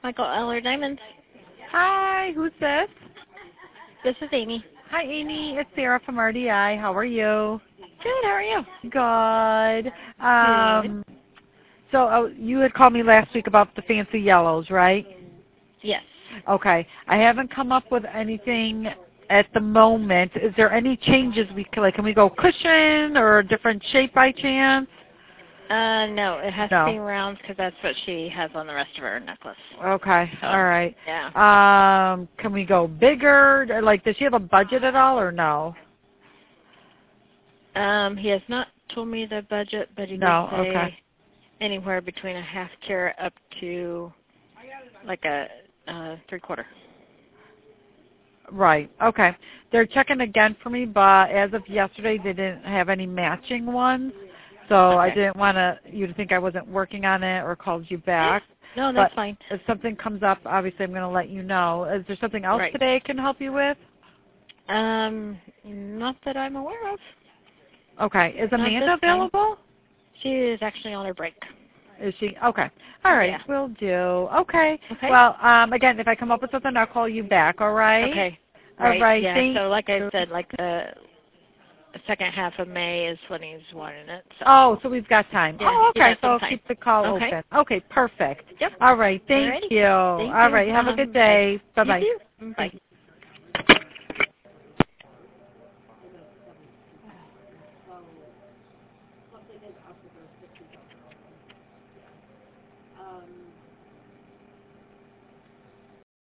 Michael Eller Diamonds. Hi, who's this? This is Amy. Hi, Amy. It's Sarah from RDI. How are you? Good. How are you? Good. Good. So you had called me last week about the fancy yellows, right? Yes. Okay. I haven't come up with anything at the moment. Is there any changes we can, like, can we go cushion or a different shape by chance? No, it has to be round because that's what she has on the rest of her necklace. Okay. So, all right. Yeah. Can we go bigger? Like, does she have a budget at all or no? He has not told me the budget, but he did say anywhere between a half carat up to like a 3/4. Right. Okay. They're checking again for me, but as of yesterday, they didn't have any matching ones. So I didn't want you to think I wasn't working on it or called you back. No, that's fine. If something comes up, obviously I'm going to let you know. Is there something else today I can help you with? Not that I'm aware of. Okay. Is Amanda available? She is actually on her break. Is she? Okay. All right. Yeah. Will do. Okay. Okay. Well, again, if I come up with something, I'll call you back. All right? Okay. All right. Yeah. So like I said, like the second half of May is when he's wanting it. So. Oh, so we've got time. Yeah, oh, okay. So I'll time. keep the call open. Okay, perfect. Yep. All right. Thank you. All right. Have a good day. Bye-bye. You too. Bye.